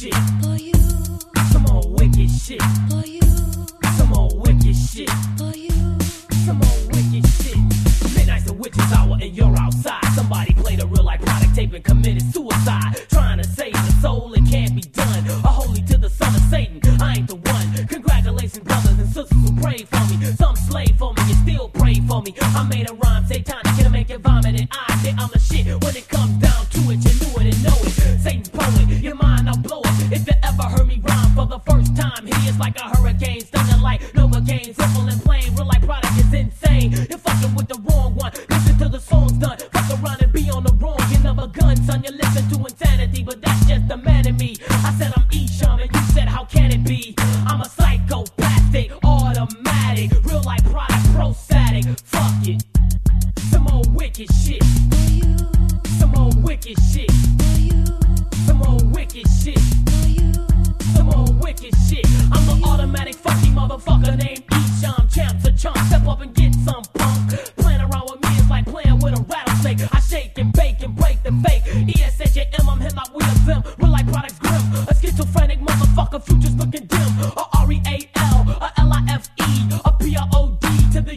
shit for you. Some more wicked shit for you. Some more wicked shit for you. Some more wicked shit. Midnight's the witch's hour and you're outside. Somebody played a real life product tape and committed suicide. Trying to save the soul, it can't be done. A holy to the son of Satan, I ain't the one. Congratulations, brothers and sisters who prayed for me. Some slaved for me and still pray for me. I made a rhyme satanic, it'll make you vomit, and I say I'm the shit. When it comes down to it, you knew it and know it. Satan's poet, your mind, I'll blow it. If you ever heard me rhyme for the first time, hideous like a hurricane, stunning like Novocaine, simple and plain, real life product is insane. You're fucking with the wrong one. Listen to the songs done. Fuck around and be on the wrong. You never gun, son. You listen to insanity, but that's just the man in me. I said I'm Esham, and you said how can it be? I'm a psychopathic, automatic, real life product, prostatic. Fuck it. Some more wicked shit for you. Some more wicked shit for you. Some more wicked shit for you. Some more wicked shit. I'm the automatic funky motherfucker named Esham. Champs a chump. Step up and get some punk. Playing around with me is like playing with a rattlesnake. I shake and bake and break the fake. ESHAM, I'm hemlock with a vim. Real life products grim. A schizophrenic motherfucker, futures looking dim. A REAL, a LIFE, a PROD to the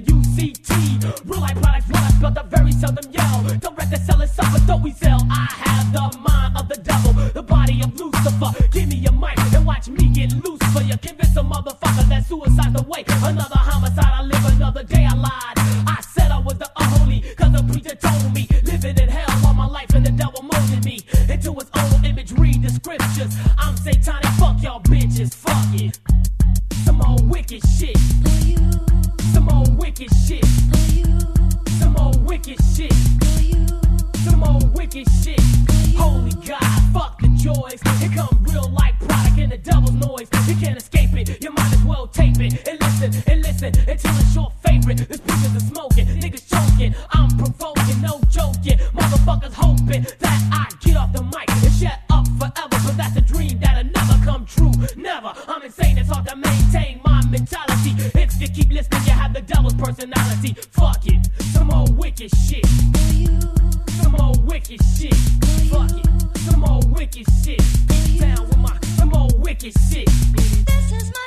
UCT. Real life products, what I spelled, I very seldom yell. Direct to sell itself, but don't we sell? I have the mind of the devil, the body of Lucifer. Give me a mic and watch me get loose for you. Convince a motherfucker that suicide's the way. Another homicide, I live another day, I lied. I said I was the unholy, cause the preacher told me. Living in hell all my life and the devil molded me into his own image, read the scriptures. I'm satanic, fuck y'all bitches, fuck it. Some more wicked shit for you. Some more wicked shit for you. Some more wicked shit for you. Some more wicked shit. Holy God, fuck the joys. Here come real life product and the devil's noise. You can't escape it, you might as well tape it. And listen until it's your favorite. This pictures are smoking, niggas choking. I'm provoking, no joking. Motherfuckers hoping that I get off the mic and shut up forever. But that's a dream that'll never come true. Never. I'm insane, it's hard to maintain my mentality. If you keep listening, you have the devil's personality. Fuck it. Some more wicked shit for you. Some more wicked shit. Fuck it. Some more wicked shit. Down with my some more wicked shit. This is my